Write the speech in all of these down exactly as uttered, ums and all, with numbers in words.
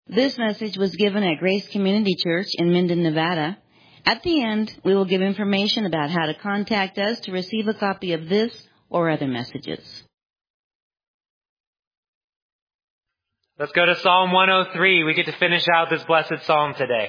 This message was given at Grace Community Church in Minden, Nevada. At the end, we will give information about how to contact us to receive a copy of this or other messages. Let's go to Psalm one oh three. We get to finish out this blessed psalm today.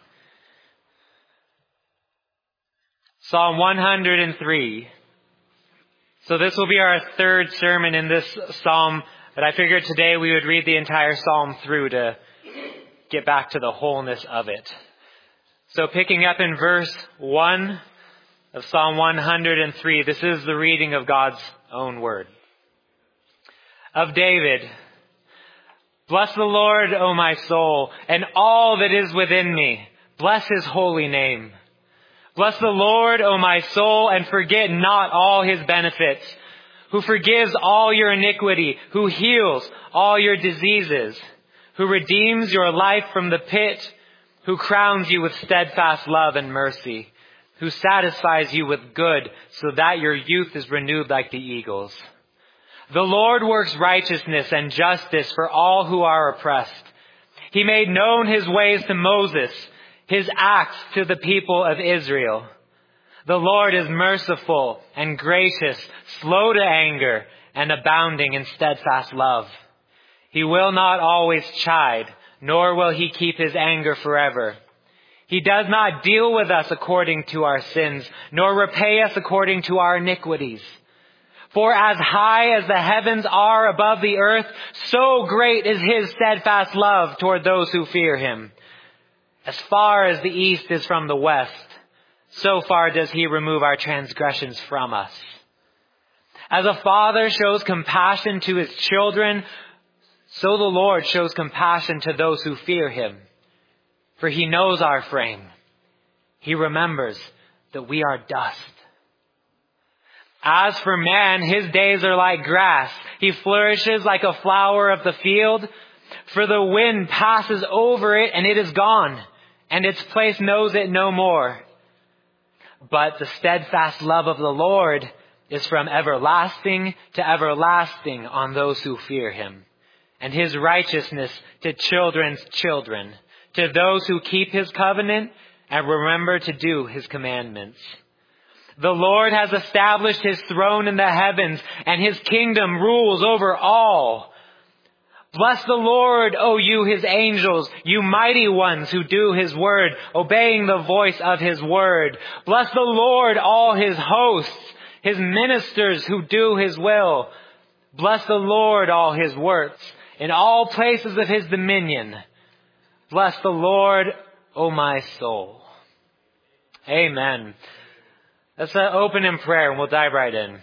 Psalm one hundred three. So this will be our third sermon in this psalm, but I figured today we would read the entire psalm through to get back to the wholeness of it. So picking up in verse one of Psalm one hundred three, this is the reading of God's own word. Of David, bless the Lord, O my soul, and all that is within me. Bless his holy name. Bless the Lord, O my soul, and forget not all his benefits, who forgives all your iniquity, who heals all your diseases, who redeems your life from the pit, who crowns you with steadfast love and mercy, who satisfies you with good so that your youth is renewed like the eagles. The Lord works righteousness and justice for all who are oppressed. He made known his ways to Moses, his acts to the people of Israel. The Lord is merciful and gracious, slow to anger, and abounding in steadfast love. He will not always chide, nor will he keep his anger forever. He does not deal with us according to our sins, nor repay us according to our iniquities. For as high as the heavens are above the earth, so great is his steadfast love toward those who fear him. As far as the east is from the west, so far does he remove our transgressions from us. As a father shows compassion to his children, so the Lord shows compassion to those who fear him. For he knows our frame. He remembers that we are dust. As for man, his days are like grass. He flourishes like a flower of the field. For the wind passes over it and it is gone, and its place knows it no more. But the steadfast love of the Lord is from everlasting to everlasting on those who fear him, and his righteousness to children's children, to those who keep his covenant and remember to do his commandments. The Lord has established his throne in the heavens, and his kingdom rules over all. Bless the Lord, O you his angels, you mighty ones who do his word, obeying the voice of his word. Bless the Lord, all his hosts, his ministers who do his will. Bless the Lord, all his works, in all places of his dominion. Bless the Lord, O my soul. Amen. Let's uh, open in prayer and we'll dive right in.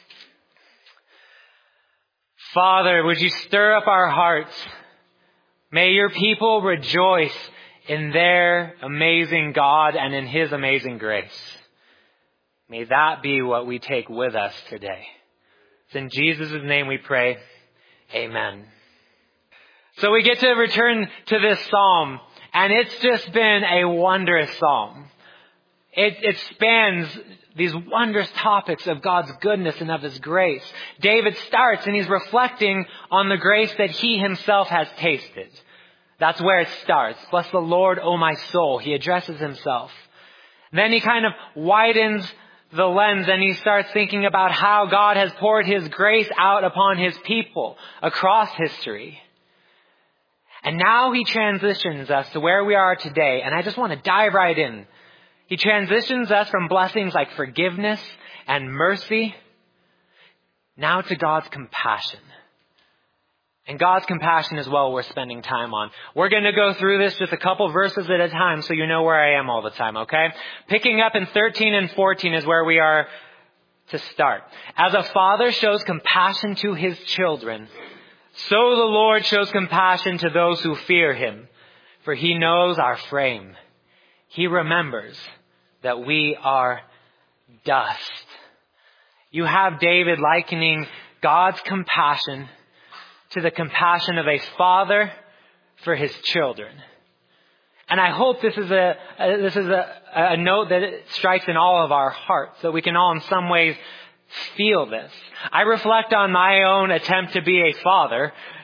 Father, would you stir up our hearts? May your people rejoice in their amazing God and in his amazing grace. May that be what we take with us today. It's in Jesus' name we pray. Amen. So we get to return to this psalm, and it's just been a wondrous psalm. It, it spans these wondrous topics of God's goodness and of his grace. David starts and he's reflecting on the grace that he himself has tasted. That's where it starts. Bless the Lord, O my soul. He addresses himself. Then he kind of widens the lens and he starts thinking about how God has poured his grace out upon his people across history. And now he transitions us to where we are today. And I just want to dive right in. He transitions us from blessings like forgiveness and mercy now to God's compassion. And God's compassion is what we're spending time on. We're going to go through this just a couple verses at a time so you know where I am all the time, okay? Picking up in thirteen and fourteen is where we are to start. As a father shows compassion to his children, so the Lord shows compassion to those who fear him, for he knows our frame. He remembers that we are dust. You have David likening God's compassion to the compassion of a father for his children. And I hope this is a, a this is a, a note that it strikes in all of our hearts, that we can all in some ways feel this. I reflect on my own attempt to be a father,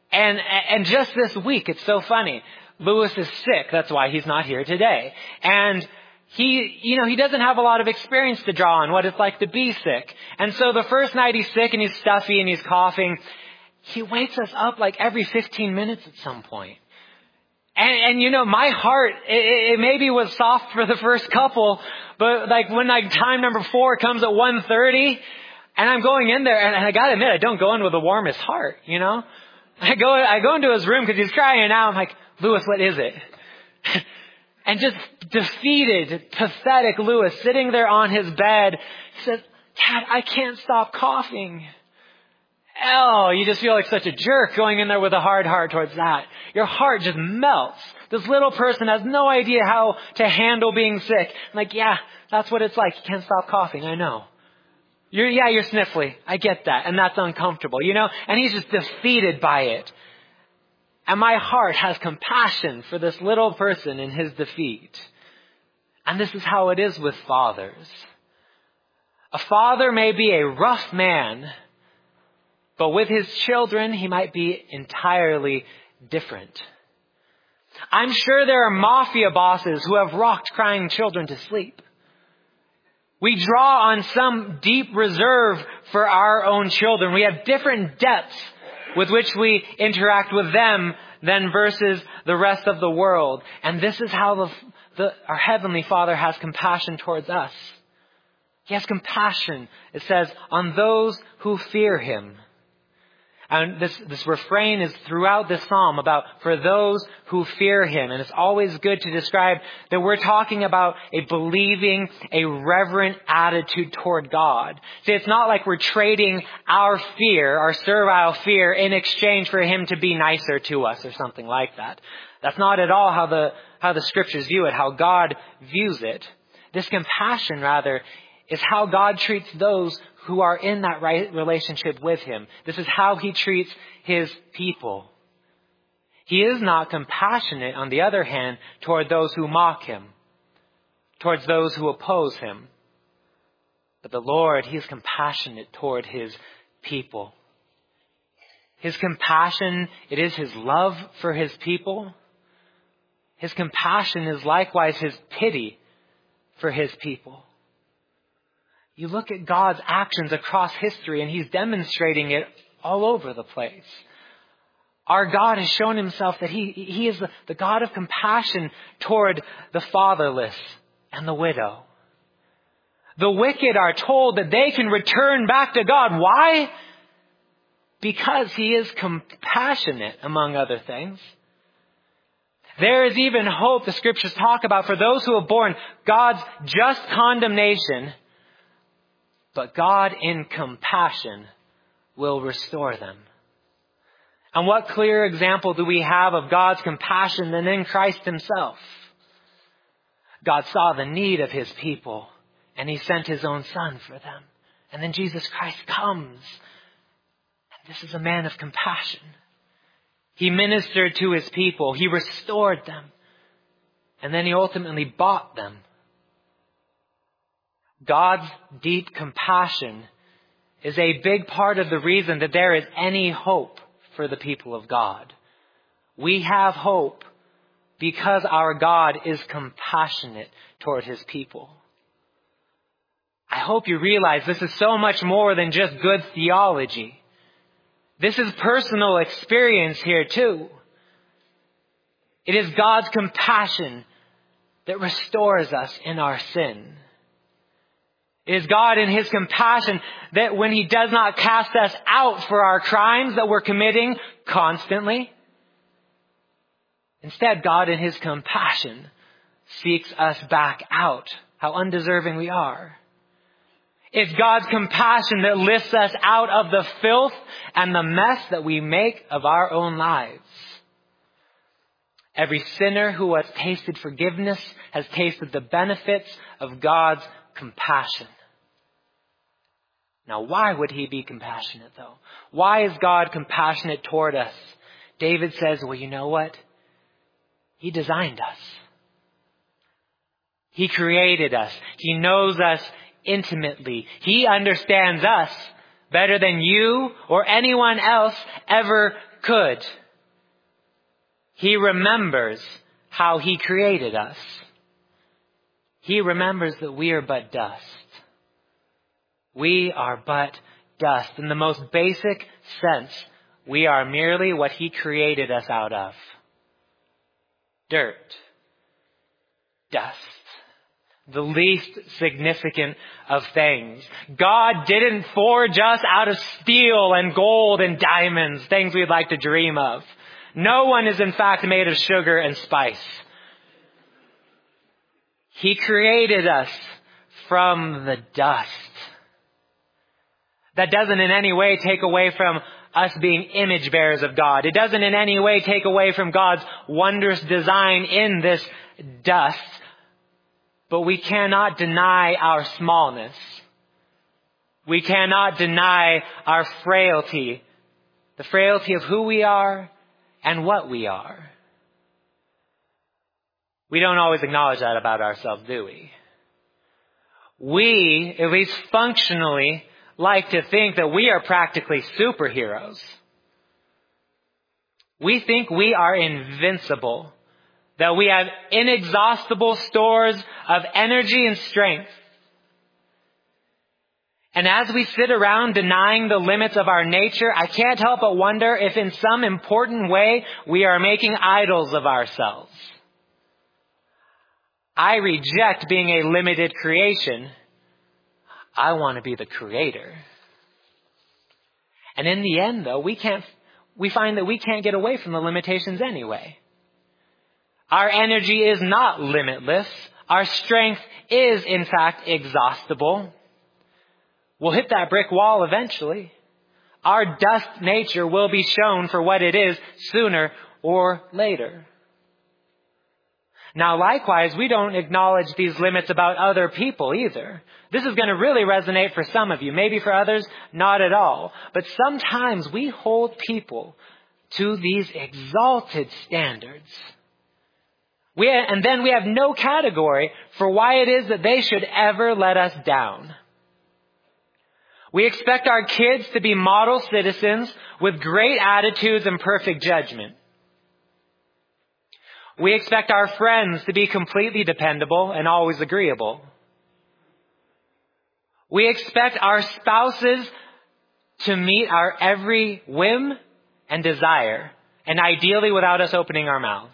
And, and just this week, it's so funny. Lewis is sick. That's why he's not here today. And he, you know, he doesn't have a lot of experience to draw on what it's like to be sick. And so the first night he's sick and he's stuffy and he's coughing, he wakes us up like every fifteen minutes at some point. And, and you know, my heart, it, it maybe was soft for the first couple, but like when like time number four comes at one thirty, and I'm going in there, and I gotta admit, I don't go in with the warmest heart, you know? I go, I go into his room because he's crying out. I'm like, Lewis, what is it? And just defeated, pathetic Lewis sitting there on his bed says, Dad, I can't stop coughing. Oh, you just feel like such a jerk going in there with a hard heart towards that. Your heart just melts. This little person has no idea how to handle being sick. I'm like, yeah, that's what it's like. You can't stop coughing. I know. You're, yeah, you're sniffly. I get that. And that's uncomfortable, you know? And he's just defeated by it. And my heart has compassion for this little person in his defeat. And this is how it is with fathers. A father may be a rough man, but with his children, he might be entirely different. I'm sure there are mafia bosses who have rocked crying children to sleep. We draw on some deep reserve for our own children. We have different depths with which we interact with them than versus the rest of the world. And this is how the, the, our Heavenly Father has compassion towards us. He has compassion, it says, on those who fear Him. And this, this refrain is throughout this psalm about for those who fear Him. And it's always good to describe that we're talking about a believing, a reverent attitude toward God. See, it's not like we're trading our fear, our servile fear, in exchange for Him to be nicer to us or something like that. That's not at all how the, how the scriptures view it, how God views it. This compassion, rather, is how God treats those who are in that right relationship with Him. This is how He treats His people. He is not compassionate, on the other hand, toward those who mock Him, towards those who oppose Him. But the Lord, He is compassionate toward His people. His compassion, it is His love for His people. His compassion is likewise His pity for His people. You look at God's actions across history and He's demonstrating it all over the place. Our God has shown Himself that He, he is the, the God of compassion toward the fatherless and the widow. The wicked are told that they can return back to God. Why? Because He is compassionate, among other things. There is even hope, the scriptures talk about, for those who have borne God's just condemnation. But God in compassion will restore them. And what clear example do we have of God's compassion than in Christ Himself? God saw the need of His people and He sent His own Son for them. And then Jesus Christ comes. And this is a man of compassion. He ministered to His people. He restored them. And then He ultimately bought them. God's deep compassion is a big part of the reason that there is any hope for the people of God. We have hope because our God is compassionate toward His people. I hope you realize this is so much more than just good theology. This is personal experience here too. It is God's compassion that restores us in our sin. It is God in His compassion that when He does not cast us out for our crimes that we're committing constantly, instead God in His compassion seeks us back out, how undeserving we are. It's God's compassion that lifts us out of the filth and the mess that we make of our own lives. Every sinner who has tasted forgiveness has tasted the benefits of God's compassion. Now, why would He be compassionate, though? Why is God compassionate toward us? David says, well, you know what? He designed us. He created us. He knows us intimately. He understands us better than you or anyone else ever could. He remembers how He created us. He remembers that we are but dust. We are but dust. In the most basic sense, we are merely what He created us out of. Dirt. Dust. The least significant of things. God didn't forge us out of steel and gold and diamonds, things we'd like to dream of. No one is in fact made of sugar and spice. He created us from the dust. That doesn't in any way take away from us being image bearers of God. It doesn't in any way take away from God's wondrous design in this dust. But we cannot deny our smallness. We cannot deny our frailty. The frailty of who we are and what we are. We don't always acknowledge that about ourselves, do we? We, at least functionally, like to think that we are practically superheroes. We think we are invincible, that we have inexhaustible stores of energy and strength. And as we sit around denying the limits of our nature, I can't help but wonder if in some important way we are making idols of ourselves. I reject being a limited creation. I want to be the creator. And in the end, though, we can't, we find that we can't get away from the limitations anyway. Our energy is not limitless. Our strength is, in fact, exhaustible. We'll hit that brick wall eventually. Our dust nature will be shown for what it is sooner or later. Now, likewise, we don't acknowledge these limits about other people either. This is going to really resonate for some of you. Maybe for others, not at all. But sometimes we hold people to these exalted standards. We, and then we have no category for why it is that they should ever let us down. We expect our kids to be model citizens with great attitudes and perfect judgment. We expect our friends to be completely dependable and always agreeable. We expect our spouses to meet our every whim and desire, and ideally without us opening our mouths.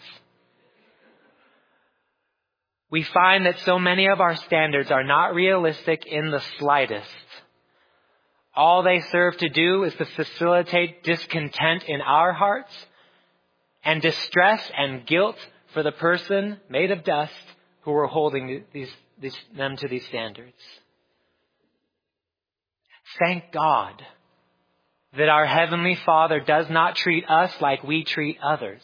We find that so many of our standards are not realistic in the slightest. All they serve to do is to facilitate discontent in our hearts and distress and guilt for the person made of dust who are holding these, these, them to these standards. Thank God that our Heavenly Father does not treat us like we treat others.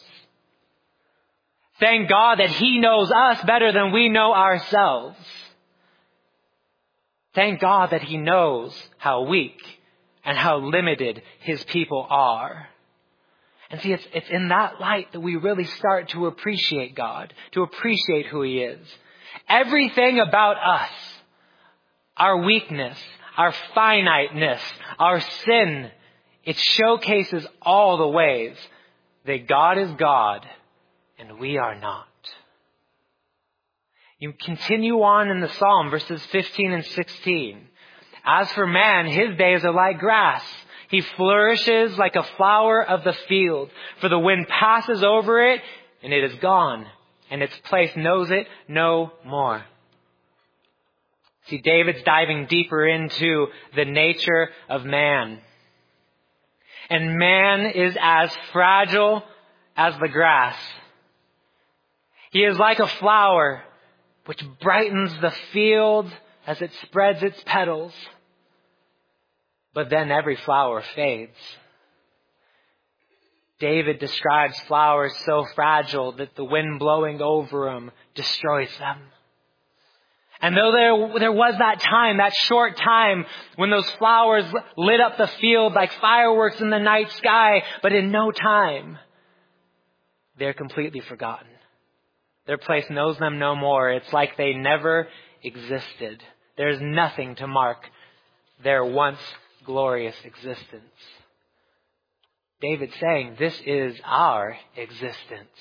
Thank God that He knows us better than we know ourselves. Thank God that He knows how weak and how limited His people are. And see, it's, it's in that light that we really start to appreciate God, to appreciate who He is. Everything about us, our weakness, our finiteness, our sin, it showcases all the ways that God is God and we are not. You continue on in the Psalm, verses fifteen and sixteen. As for man, his days are like grass. He flourishes like a flower of the field, for the wind passes over it and it is gone, and its place knows it no more. See, David's diving deeper into the nature of man. And man is as fragile as the grass. He is like a flower which brightens the field as it spreads its petals. But then every flower fades. David describes flowers so fragile that the wind blowing over them destroys them. And though there, there was that time, that short time, when those flowers lit up the field like fireworks in the night sky, but in no time, they're completely forgotten. Their place knows them no more. It's like they never existed. There's nothing to mark their once glorious existence. David's saying this is our existence.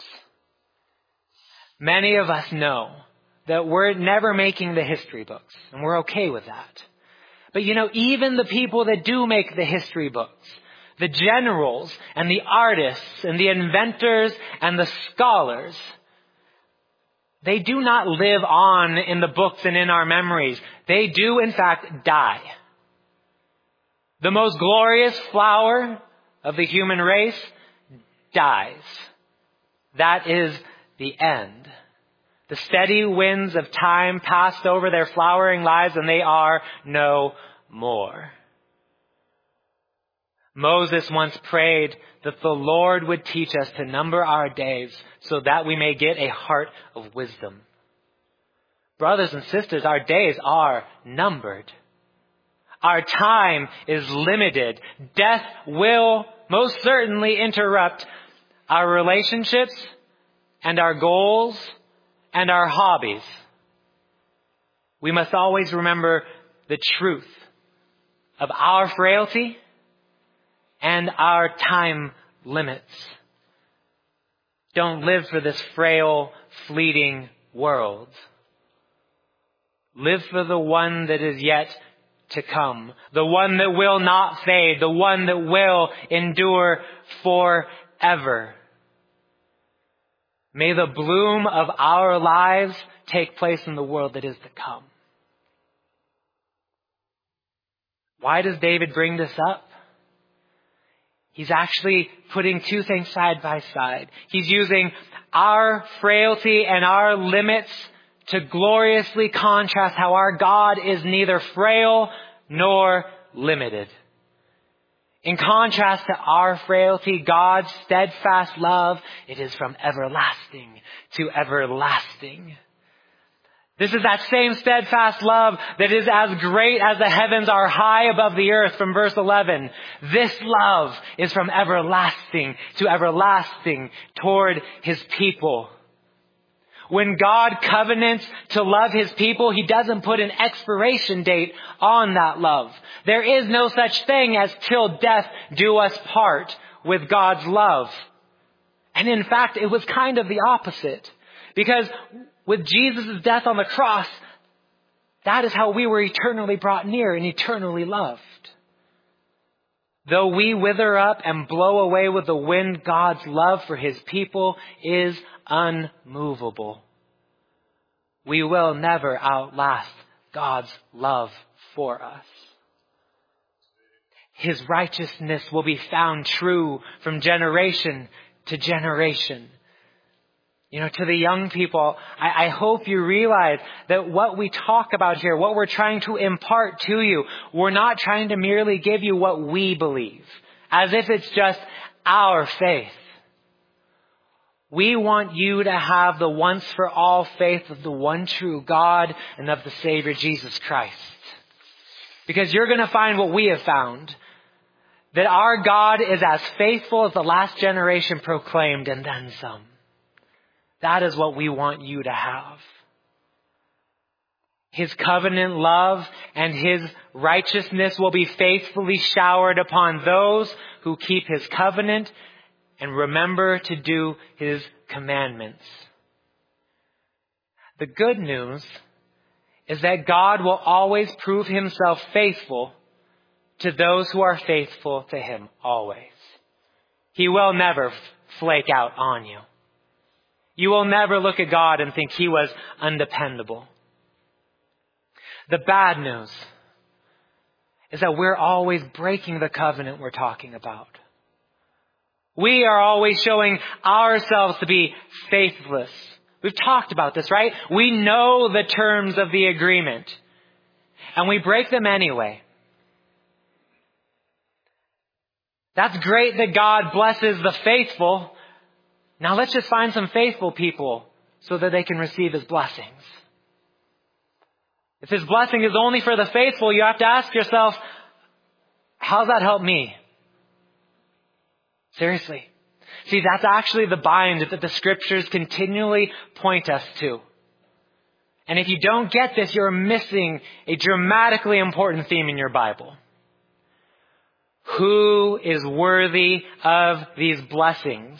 Many of us know that we're never making the history books, and we're okay with that. But you know, even the people that do make the history books, the generals and the artists and the inventors and the scholars, they do not live on in the books and in our memories. They do, in fact, die. The most glorious flower of the human race dies. That is the end. The steady winds of time passed over their flowering lives, and they are no more. Moses once prayed that the Lord would teach us to number our days so that we may get a heart of wisdom. Brothers and sisters, our days are numbered. Our time is limited. Death will most certainly interrupt our relationships and our goals and our hobbies. We must always remember the truth of our frailty and our time limits. Don't live for this frail, fleeting world. Live for the one that is yet to come, the one that will not fade, the one that will endure forever. May the bloom of our lives take place in the world that is to come. Why does David bring this up? He's actually putting two things side by side. He's using our frailty and our limits to gloriously contrast how our God is neither frail nor limited. In contrast to our frailty, God's steadfast love, it is from everlasting to everlasting. This is that same steadfast love that is as great as the heavens are high above the earth, from verse eleven. This love is from everlasting to everlasting toward His people. When God covenants to love His people, He doesn't put an expiration date on that love. There is no such thing as till death do us part with God's love. And in fact, it was kind of the opposite. Because with Jesus' death on the cross, that is how we were eternally brought near and eternally loved. Though we wither up and blow away with the wind, God's love for His people is unmovable. We will never outlast God's love for us. His righteousness will be found true from generation to generation. You know, to the young people, I, I hope you realize that what we talk about here, what we're trying to impart to you, we're not trying to merely give you what we believe, as if it's just our faith. We want you to have the once for all faith of the one true God and of the Savior Jesus Christ. Because you're going to find what we have found, that our God is as faithful as the last generation proclaimed, and then some. That is what we want you to have. His covenant love and His righteousness will be faithfully showered upon those who keep His covenant and remember to do His commandments. The good news is that God will always prove Himself faithful to those who are faithful to Him always. He will never flake out on you. You will never look at God and think He was undependable. The bad news is that we're always breaking the covenant we're talking about. We are always showing ourselves to be faithless. We've talked about this, right? We know the terms of the agreement, and we break them anyway. That's great that God blesses the faithful. Now let's just find some faithful people so that they can receive His blessings. If His blessing is only for the faithful, you have to ask yourself, how's that help me? Seriously. See, that's actually the bind that the Scriptures continually point us to. And if you don't get this, you're missing a dramatically important theme in your Bible. who is worthy of these blessings?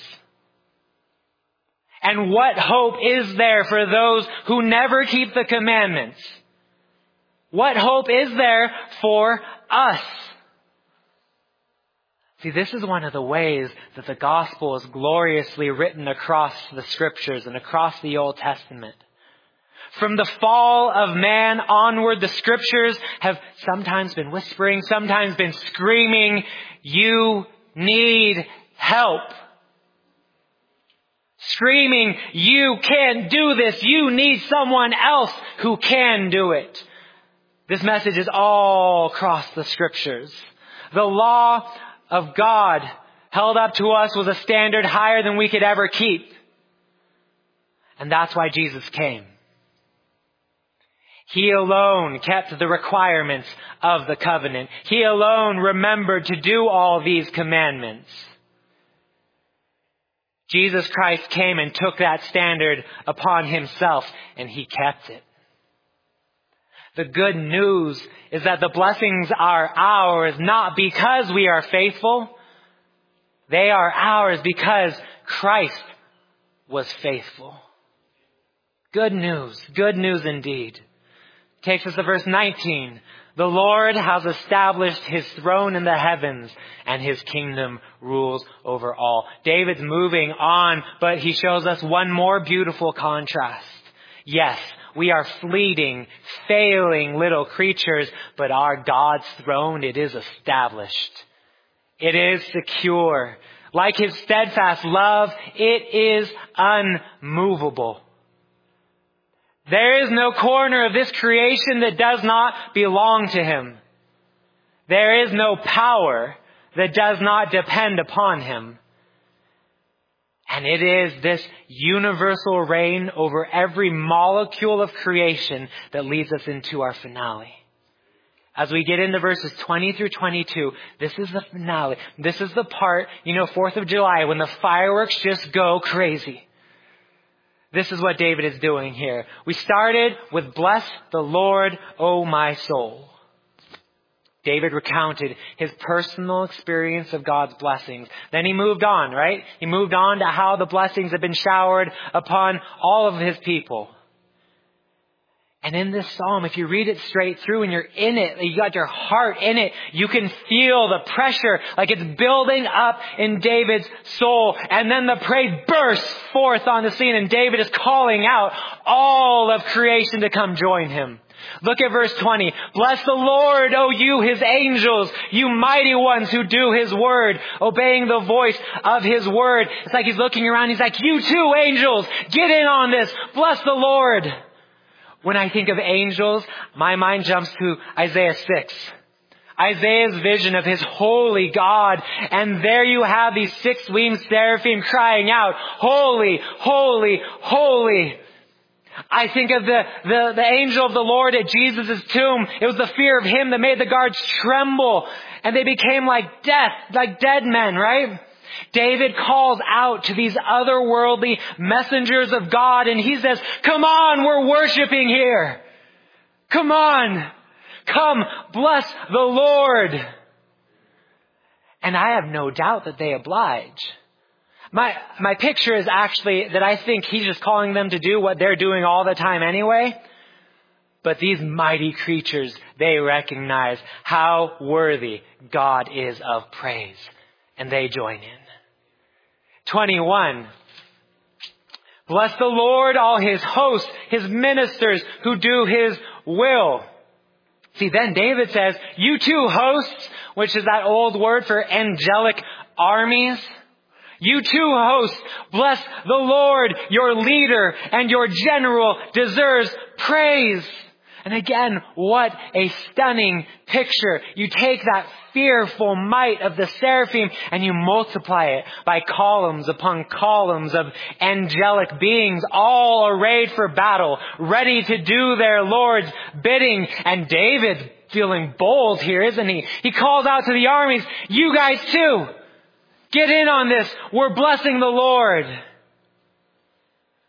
And what hope is there for those who never keep the commandments? What hope is there for us? See, this is one of the ways that the gospel is gloriously written across the scriptures and across the Old Testament. From the fall of man onward, the scriptures have sometimes been whispering, sometimes been screaming, you need help. Screaming, you can't do this. You need someone else who can do it. This message is all across the scriptures. The law of God held up to us was a standard higher than we could ever keep. And that's why Jesus came. He alone kept the requirements of the covenant. He alone remembered to do all these commandments. Jesus Christ came and took that standard upon himself, and he kept it. The good news is that the blessings are ours not because we are faithful. They are ours because Christ was faithful. Good news. Good news indeed. Takes us to verse nineteen. The Lord has established his throne in the heavens, and his kingdom rules over all. David's moving on, but he shows us one more beautiful contrast. Yes, we are fleeting, failing little creatures, but our God's throne, it is established. It is secure. Like his steadfast love, it is unmovable. There is no corner of this creation that does not belong to him. There is no power that does not depend upon him. And it is this universal reign over every molecule of creation that leads us into our finale. As we get into verses twenty through twenty-two, this is the finale. This is the part, you know, fourth of July, when the fireworks just go crazy. This is what David is doing here. We started with bless the Lord, O my soul. David recounted his personal experience of God's blessings. Then he moved on, right? He moved on to how the blessings have been showered upon all of his people. And in this psalm, if you read it straight through and you're in it, you got your heart in it, you can feel the pressure like it's building up in David's soul. And then the praise bursts forth on the scene, and David is calling out all of creation to come join him. Look at verse twenty. Bless the Lord, O you, his angels, you mighty ones who do his word, obeying the voice of his word. It's like he's looking around. He's like, you too, angels, get in on this. Bless the Lord. When I think of angels, my mind jumps to Isaiah six. Isaiah's vision of his holy God. And there you have these six-winged seraphim crying out, holy, holy, holy. I think of the, the, the angel of the Lord at Jesus' tomb. It was the fear of him that made the guards tremble. And they became like death, like dead men, right? David calls out to these otherworldly messengers of God, and he says, come on, we're worshiping here. Come on. Come, bless the Lord. And I have no doubt that they oblige. My, my picture is actually that I think he's just calling them to do what they're doing all the time anyway. But these mighty creatures, they recognize how worthy God is of praise. And they join in. twenty-one. Bless the Lord, all his hosts, his ministers who do his will. See, then David says, you too, hosts, which is that old word for angelic armies. You too, hosts, bless the Lord, your leader and your general deserves praise. And again, what a stunning picture. You take that fearful might of the seraphim and you multiply it by columns upon columns of angelic beings, all arrayed for battle, ready to do their Lord's bidding. And David, feeling bold here, isn't he? He calls out to the armies, you guys too, get in on this. We're blessing the Lord.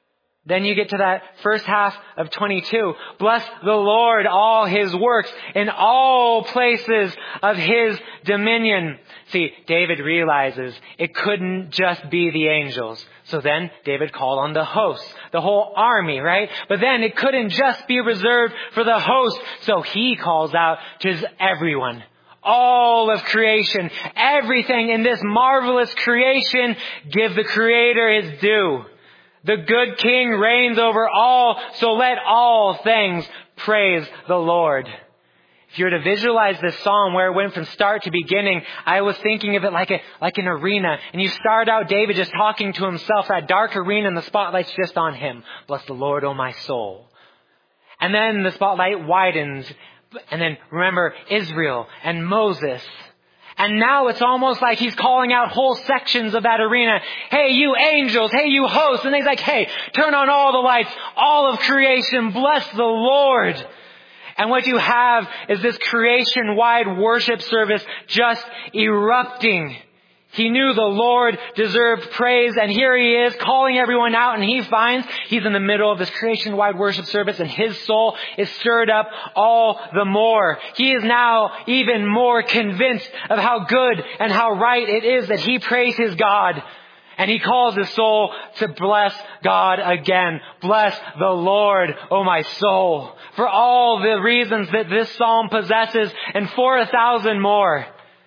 Then you get to that first half of twenty-two. Bless the Lord, all his works in all places of his dominion. See, David realizes it couldn't just be the angels. So then David called on the host, the whole army, right? But then it couldn't just be reserved for the host. So he calls out to everyone. All of creation, everything in this marvelous creation, give the Creator his due. The good King reigns over all, so let all things praise the Lord. If you were to visualize this psalm where it went from start to beginning, I was thinking of it like a like an arena. And you start out David just talking to himself, that dark arena, and the spotlight's just on him. Bless the Lord, O my soul. And then the spotlight widens. And then remember Israel and Moses. And now it's almost like he's calling out whole sections of that arena. Hey, you angels. Hey, you hosts. And he's like, hey, turn on all the lights. All of creation. Bless the Lord. And what you have is this creation-wide worship service just erupting. He knew the Lord deserved praise, and here he is calling everyone out, and he finds he's in the middle of this creation-wide worship service, and his soul is stirred up all the more. He is now even more convinced of how good and how right it is that he praise his God. And he calls his soul to bless God again. Bless the Lord, O my soul, for all the reasons that this psalm possesses, and for a thousand more.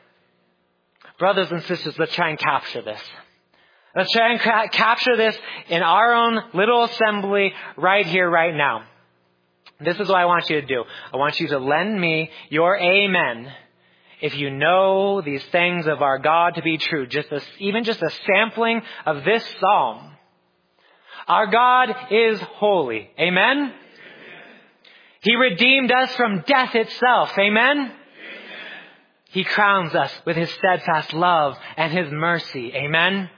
Brothers and sisters, let's try and capture this. Let's try and ca- capture this in our own little assembly right here, right now. This is what I want you to do. I want you to lend me your amen if you know these things of our God to be true. Just a, even just a sampling of this psalm. Our God is holy. Amen? Amen. He redeemed us from death itself. Amen? He crowns us with his steadfast love and his mercy. Amen? Amen.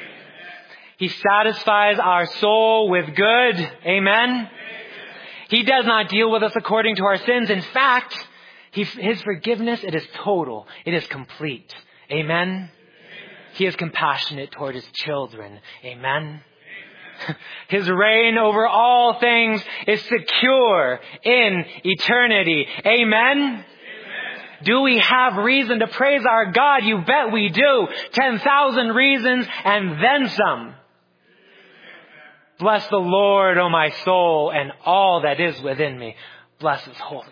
He satisfies our soul with good. Amen? Amen. He does not deal with us according to our sins. In fact, he, his forgiveness, it is total. It is complete. Amen? Amen. He is compassionate toward his children. Amen? Amen. His reign over all things is secure in eternity. Amen? Do we have reason to praise our God? You bet we do. Ten thousand reasons and then some. Bless the Lord, O my soul, and all that is within me. Bless his holy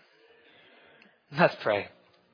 name. Let's pray.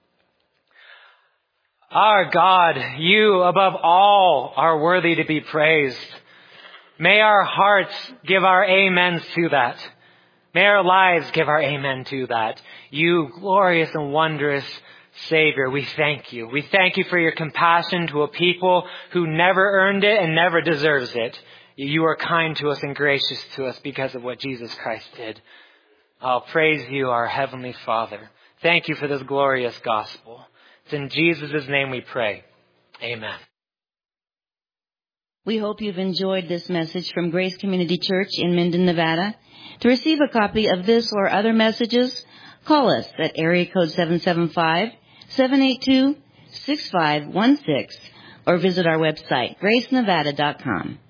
Our God, you above all are worthy to be praised. May our hearts give our amens to that. May our lives give our amen to that. You glorious and wondrous Savior, we thank you. We thank you for your compassion to a people who never earned it and never deserves it. You are kind to us and gracious to us because of what Jesus Christ did. I'll praise you, our Heavenly Father. Thank you for this glorious gospel. It's in Jesus' name we pray. Amen. We hope you've enjoyed this message from Grace Community Church in Minden, Nevada. To receive a copy of this or other messages, call us at area code seven seven five, seven eight two, six five one six or visit our website, grace nevada dot com.